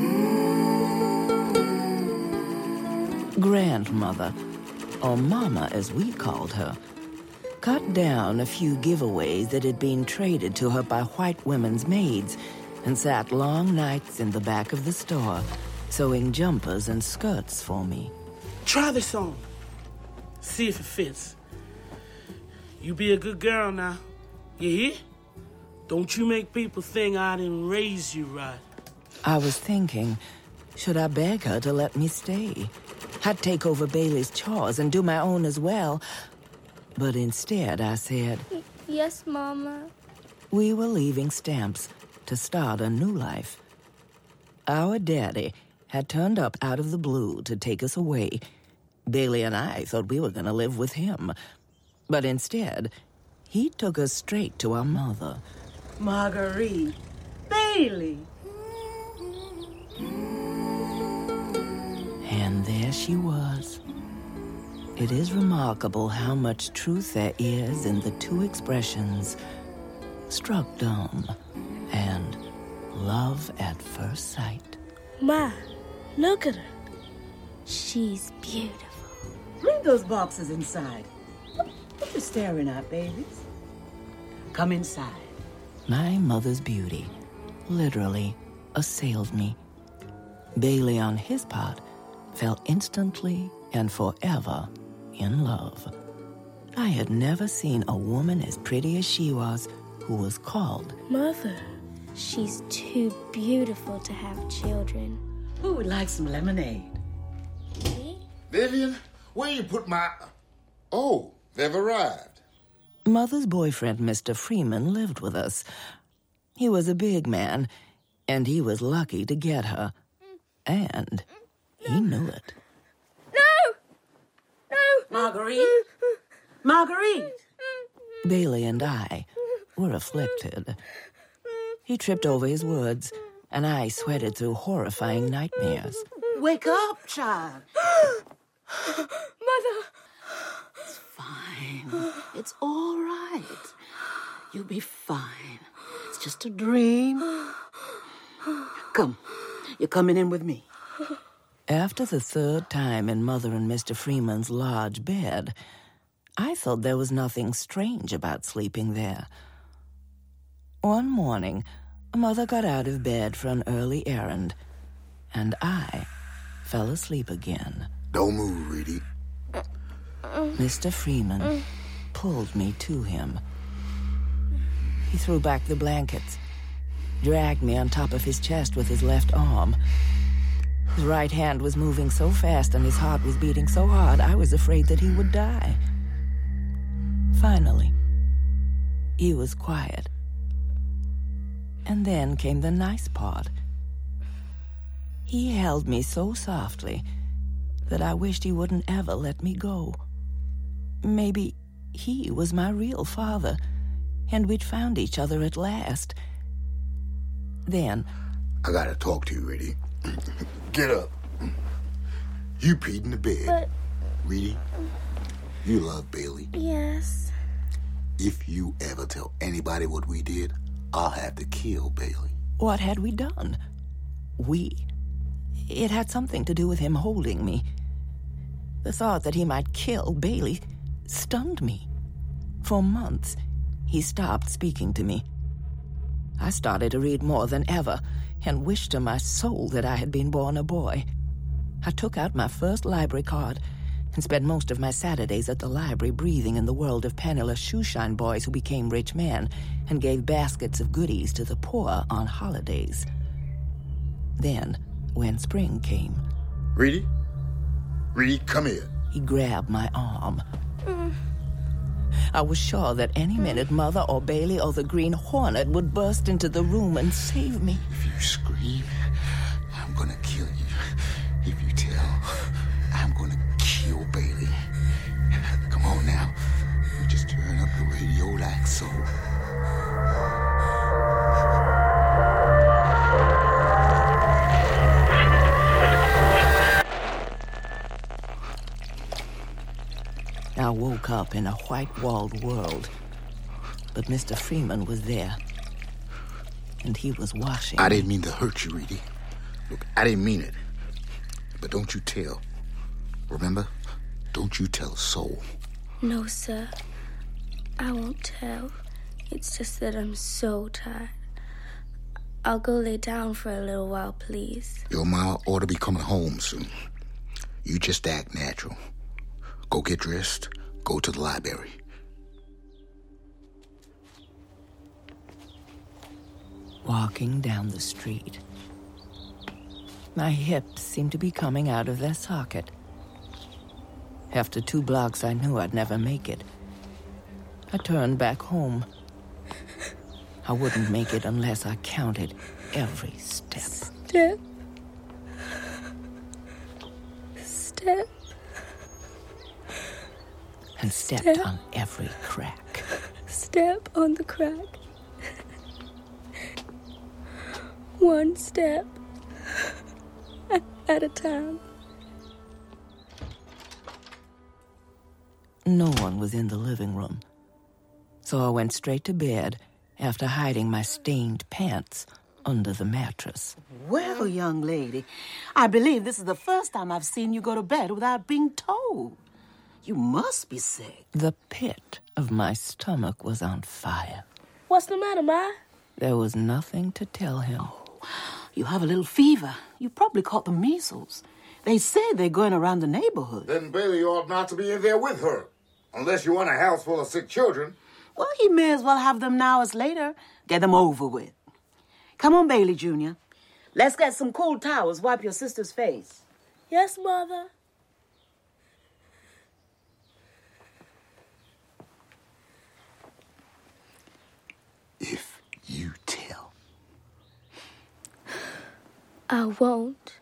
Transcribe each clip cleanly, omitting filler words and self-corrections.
Grandmother, or Mama as we called her, cut down a few giveaways that had been traded to her by white women's maids and sat long nights in the back of the store sewing jumpers and skirts for me. Try this on. See if it fits. You be a good girl now. You hear? Don't you make people think I didn't raise you right. I was thinking, should I beg her to let me stay? I'd take over Bailey's chores and do my own as well. But instead, I said, Yes, Mama. We were leaving Stamps to start a new life. Our daddy had turned up out of the blue to take us away. Bailey and I thought we were going to live with him. But instead, he took us straight to our mother. Marguerite. Bailey. And there she was. It is remarkable how much truth there is in the two expressions, struck dumb and love at first sight. Ma, look at her. She's beautiful. Read those boxes inside. What are you staring at, babies? Come inside. My mother's beauty literally assailed me. Bailey, on his part, fell instantly and forever in love. I had never seen a woman as pretty as she was who was called Mother. She's too beautiful to have children. Who would like some lemonade? Me? Vivian, where you put my... Oh, they've arrived. Mother's boyfriend, Mr. Freeman, lived with us. He was a big man, and he was lucky to get her. And he knew it. Marguerite? Marguerite! Bailey and I were afflicted. He tripped over his words, and I sweated through horrifying nightmares. Wake up, child. Mother! It's fine. It's all right. You'll be fine. It's just a dream. Come, you're coming in with me. After the third time in Mother and Mr. Freeman's large bed, I thought there was nothing strange about sleeping there. One morning, Mother got out of bed for an early errand, and I fell asleep again. Don't move, Reedy. Mr. Freeman pulled me to him. He threw back the blankets, dragged me on top of his chest with his left arm. His right hand was moving so fast and his heart was beating so hard, I was afraid that he would die. Finally, he was quiet. And then came the nice part. He held me so softly that I wished he wouldn't ever let me go. Maybe he was my real father, and we'd found each other at last. Then... I gotta talk to you, Reedy. Get up. You peed in the bed. But... Reedy, you love Bailey. Yes. If you ever tell anybody what we did, I'll have to kill Bailey. What had we done? We? It had something to do with him holding me. The thought that he might kill Bailey stunned me. For months, he stopped speaking to me. I started to read more than ever and wished to my soul that I had been born a boy. I took out my first library card and spent most of my Saturdays at the library breathing in the world of penniless shoeshine boys who became rich men and gave baskets of goodies to the poor on holidays. Then, when spring came... Reedy? Reedy, come here. He grabbed my arm. I was sure that any minute Mother or Bailey or the Green Hornet would burst into the room and save me. If you scream, I'm gonna kill you. If you tell, I'm gonna kill Bailey. Come on now. You just turn up the radio like so. I woke up in a white-walled world, but Mr. Freeman was there, and he was washing. I didn't mean to hurt you, Reedy. Look, I didn't mean it. But don't you tell. Remember? Don't you tell a soul. No, sir. I won't tell. It's just that I'm so tired. I'll go lay down for a little while, please. Your ma ought to be coming home soon. You just act natural. Go get dressed. Go to the library. Walking down the street. My hips seemed to be coming out of their socket. After 2 blocks, I knew I'd never make it. I turned back home. I wouldn't make it unless I counted every step. Step. Step. And stepped on every crack. Step on the crack. 1 step at a time. No one was in the living room, so I went straight to bed after hiding my stained pants under the mattress. Well, young lady, I believe this is the first time I've seen you go to bed without being told. You must be sick. The pit of my stomach was on fire. What's the matter, Ma? There was nothing to tell him. You have a little fever. You probably caught the measles. They say they're going around the neighborhood. Then Bailey ought not to be in there with her. Unless you want a house full of sick children. Well, he may as well have them now as later. Get them over with. Come on, Bailey Jr. Let's get some cool towels. Wipe your sister's face. Yes, Mother. If you tell. I won't.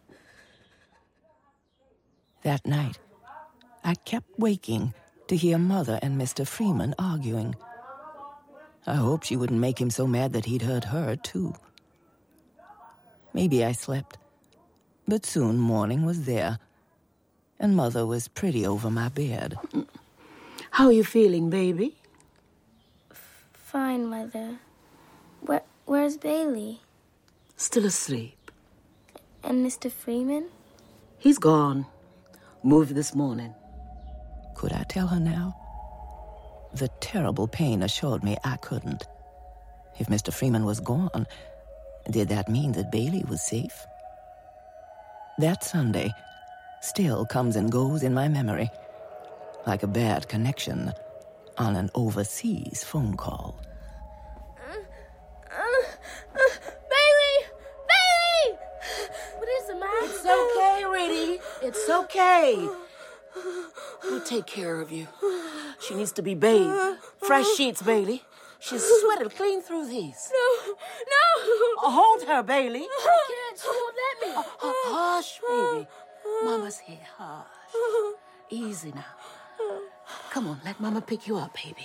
That night, I kept waking to hear Mother and Mr. Freeman arguing. I hoped she wouldn't make him so mad that he'd hurt her, too. Maybe I slept, but soon morning was there, and Mother was pretty over my bed. How are you feeling, baby? Fine, Mother. Where's Bailey? Still asleep. And Mr. Freeman? He's gone. Moved this morning. Could I tell her now? The terrible pain assured me I couldn't. If Mr. Freeman was gone, did that mean that Bailey was safe? That Sunday still comes and goes in my memory, like a bad connection on an overseas phone call. Bailey! Bailey! What is the matter? It's okay, Riddy. It's okay. We'll take care of you. She needs to be bathed. Fresh sheets, Bailey. She's sweated clean through these. No! Hold her, Bailey. I can't. She won't let me. Hush, baby. Mama's here. Hush. Easy now. Come on, let Mama pick you up, baby.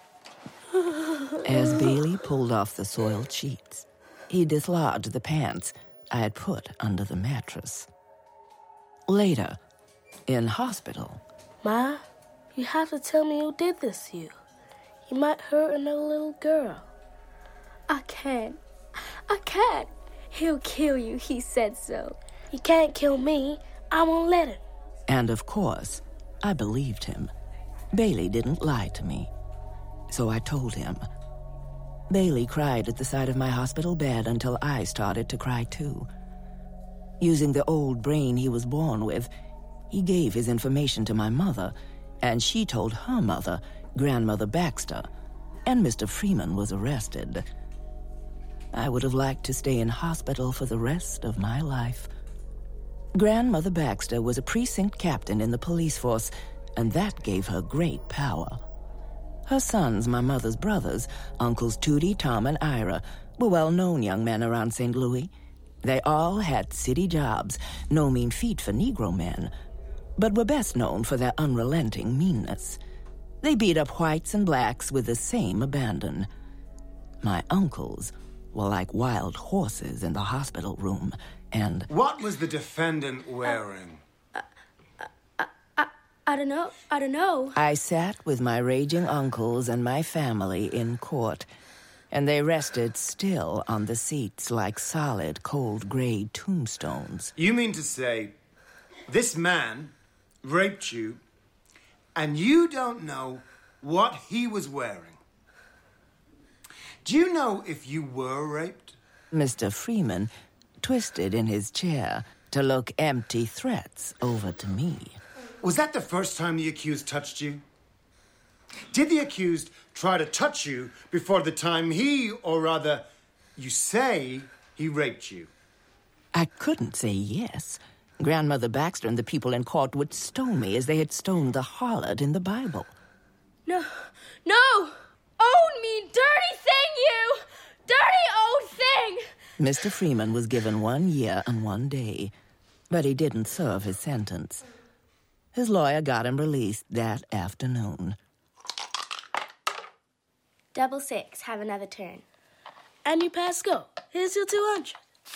As Bailey pulled off the soiled sheets, he dislodged the pants I had put under the mattress. Later, in hospital. Ma, you have to tell me who did this to you. You might hurt another little girl. I can't. He'll kill you, he said so. He can't kill me. I won't let him. And of course, I believed him. Bailey didn't lie to me. So I told him. Bailey cried at the side of my hospital bed until I started to cry too. Using the old brain he was born with, he gave his information to my mother, and she told her mother, Grandmother Baxter, and Mr. Freeman was arrested. I would have liked to stay in hospital for the rest of my life. Grandmother Baxter was a precinct captain in the police force, and that gave her great power. Her sons, my mother's brothers, Uncles Tootie, Tom, and Ira, were well-known young men around St. Louis. They all had city jobs, no mean feat for Negro men, but were best known for their unrelenting meanness. They beat up whites and blacks with the same abandon. My uncles were like wild horses in the hospital room, and... What was the defendant wearing? I don't know. I sat with my raging uncles and my family in court, and they rested still on the seats like solid, cold gray tombstones. You mean to say this man raped you, and you don't know what he was wearing? Do you know if you were raped? Mr. Freeman twisted in his chair to look empty threats over to me. Was that the first time the accused touched you? Did the accused try to touch you before the time he, or rather, you say he raped you? I couldn't say yes. Grandmother Baxter and the people in court would stone me as they had stoned the harlot in the Bible. No! Own me, dirty thing, you! Dirty old thing! Mr. Freeman was given 1 year and 1 day, but he didn't serve his sentence. His lawyer got him released that afternoon. 666, have another turn. And you pass go. Here's your 200.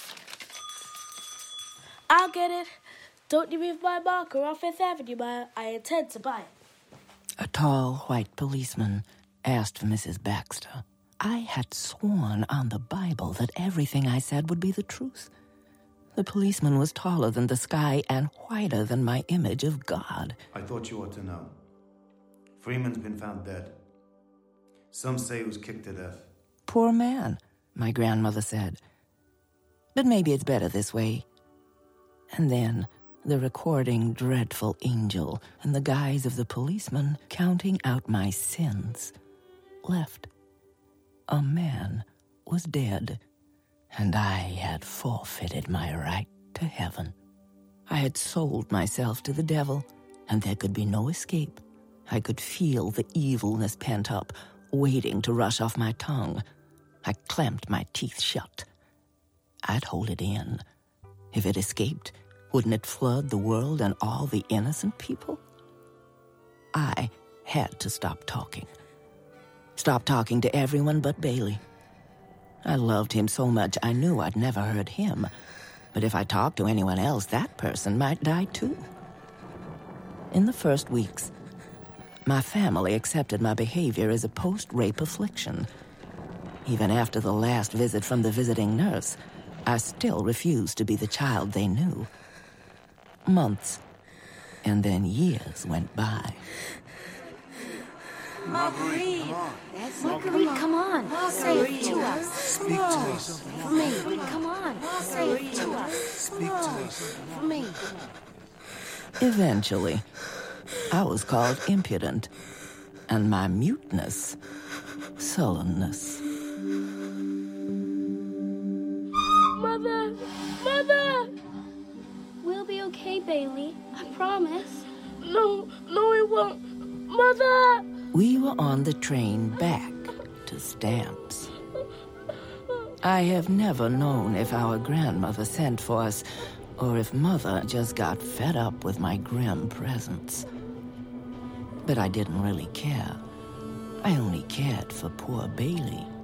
I'll get it. Don't you move my marker off Fifth Avenue, I intend to buy it. A tall white policeman asked for Mrs. Baxter. I had sworn on the Bible that everything I said would be the truth. The policeman was taller than the sky and whiter than my image of God. I thought you ought to know. Freeman's been found dead. Some say he was kicked to death. Poor man, my grandmother said. But maybe it's better this way. And then the recording dreadful angel, in the guise of the policeman counting out my sins, left. A man was dead, and I had forfeited my right to heaven. I had sold myself to the devil, and there could be no escape. I could feel the evilness pent up, waiting to rush off my tongue. I clamped my teeth shut. I'd hold it in. If it escaped, wouldn't it flood the world and all the innocent people? I had to stop talking. Stop talking to everyone but Bailey. I loved him so much I knew I'd never hurt him. But if I talked to anyone else, that person might die too. In the first weeks, my family accepted my behavior as a post-rape affliction. Even after the last visit from the visiting nurse, I still refused to be the child they knew. Months, and then years went by. Marguerite, Marguerite, come on. Say it to us. Speak to us. For me. Come on. Say it to us. Speak to us. For me. Eventually, I was called impudent, and my muteness, sullenness. Mother! We'll be okay, Bailey. I promise. No, it won't. Mother! We were on the train back to Stamps. I have never known if our grandmother sent for us or if Mother just got fed up with my grim presence. But I didn't really care. I only cared for poor Bailey.